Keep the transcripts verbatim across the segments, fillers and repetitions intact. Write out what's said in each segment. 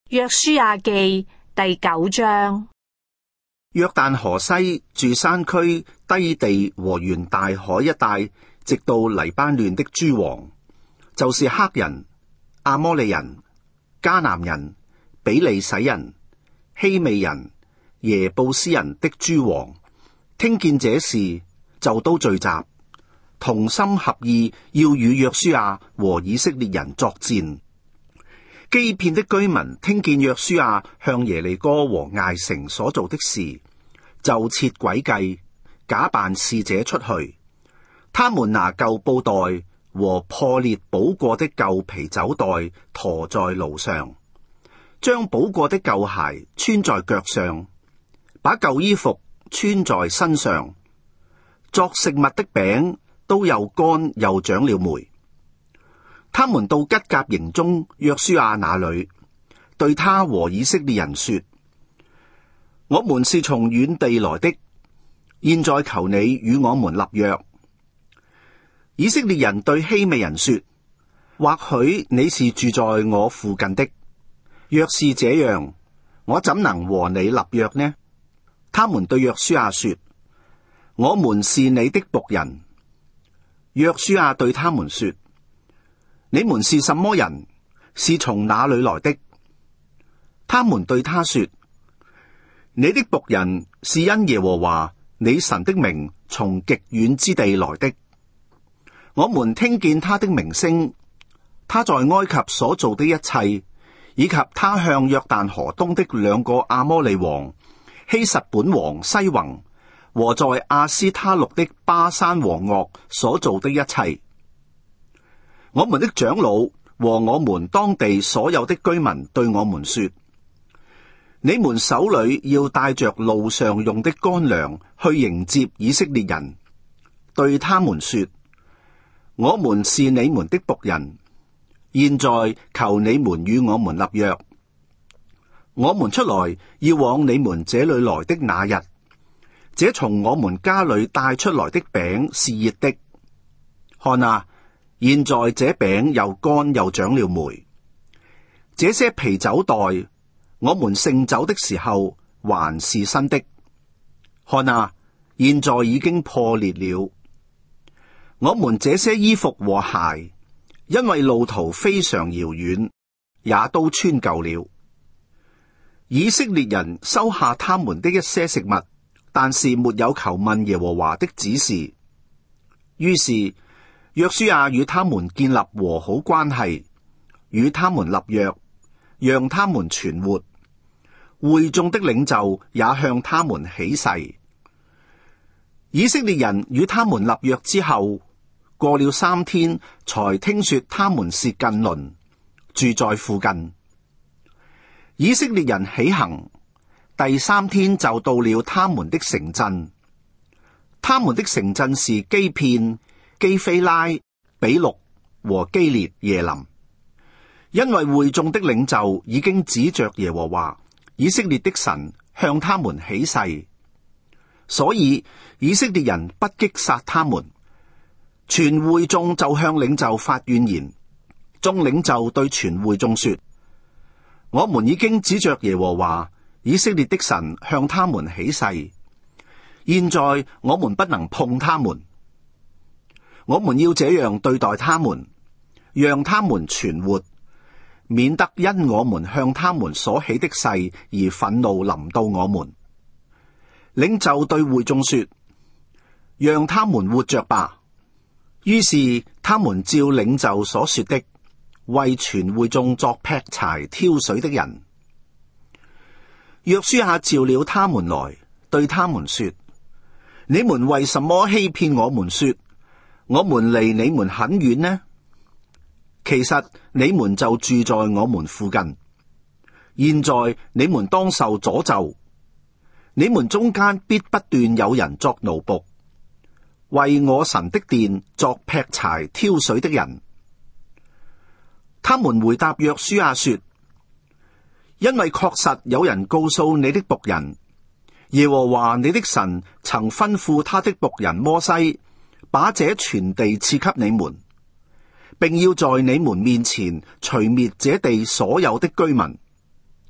約書亞記第九章。 約旦河西住山區低地和沿大海一帶，直到黎巴嫩的諸王，就是赫人、阿摩利人、迦南人、比利洗人、希未人、耶布斯人的諸王，聽見這事，就都聚集，同心合意，要與約書亞和以色列人作戰。基遍的居民聽見約書亞向耶利哥和艾城所做的事，就設詭計，假扮使者出去。他們拿舊布袋和破裂補過的舊皮酒袋馱在路上，將補過的舊鞋穿在腳上，把舊衣服穿在身上。作食物的餅都又乾又長了霉。他們到吉甲營中約書亞那裏，對他和以色列人說：我們是從遠地來的，現在求你與我們立約。以色列人對希未人說：或許你是住在我附近的，若是這樣，我怎能和你立約呢？他們對約書亞說：我們是你的僕人。約書亞對他們說：你們是什麼人？是從哪裏來的？他們對他說：你的僕人是因耶和華你神的名從極遠之地來的。我們聽見他的名聲，他在埃及所做的一切，以及他向約旦河東的兩個阿摩利王希實本王西宏和在亞斯他錄的巴珊王噩所做的一切。我們的長老和我們當地所有的居民對我們說：你們手裏要帶着路上用的乾糧去迎接以色列人，對他們說：我們是你們的僕人，現在求你們與我們立約。我們出來要往你們這裏來的那日，這從我們家裏帶出來的餅是熱的。看啊，現在這餅又乾又長了霉。這些皮酒袋，我們盛酒的時候還是新的。看啊，現在已經破裂了。我們這些衣服和鞋，因為路途非常遙遠，也都穿舊了。以色列人收下他們的一些食物，但是沒有求問耶和華的指示。於是約書亞與他們建立和好關係，與他們立約，讓他們存活。會眾的領袖也向他們起誓。以色列人與他們立約之後，過了三天，才聽說他們是近鄰，住在附近。以色列人起行，第三天就到了他們的城鎮。他們的城鎮是基遍、基非拉、比錄和基列耶琳。因為會眾的領袖已經指着耶和華以色列的神向他們起誓，所以以色列人不擊殺他們。全會眾就向領袖發怨言。眾領袖對全會眾說：我們已經指着耶和華以色列的神向他們起誓，現在我們不能碰他們。我們要這樣對待他們，讓他們存活，免得因我們向他們所起的誓而憤怒臨到我們。領袖對會眾說：讓他們活着吧。於是他們照領袖所說的，為全會眾作劈柴挑水的人。約書亞召了他們來，對他們說：你們為什麼欺騙我們說，我們離你們很遠呢？其實你們就住在我們附近。現在你們當受詛咒，你們中間必不斷有人作奴僕，為我神的殿作劈柴挑水的人。他們回答約書亞說：因為確實有人告訴你的僕人，耶和華你的神曾吩咐他的僕人摩西，把這全地賜給你們，並要在你們面前除滅這地所有的居民。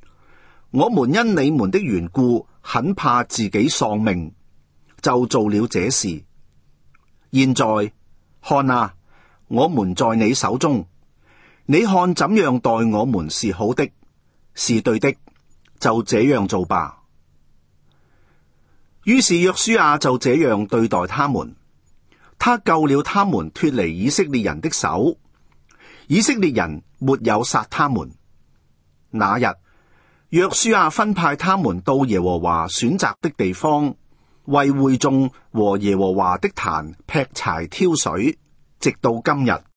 我們因你們的緣故，很怕自己喪命，就做了這事。現在看啊，我們在你手中，你看怎樣待我們是好的，是對的，就這樣做吧。於是約書亞就這樣對待他們，他救了他們脫離以色列人的手，以色列人沒有殺他們。那日約書亞分派他們到耶和華選擇的地方，為會眾和耶和華的壇劈柴挑水，直到今日。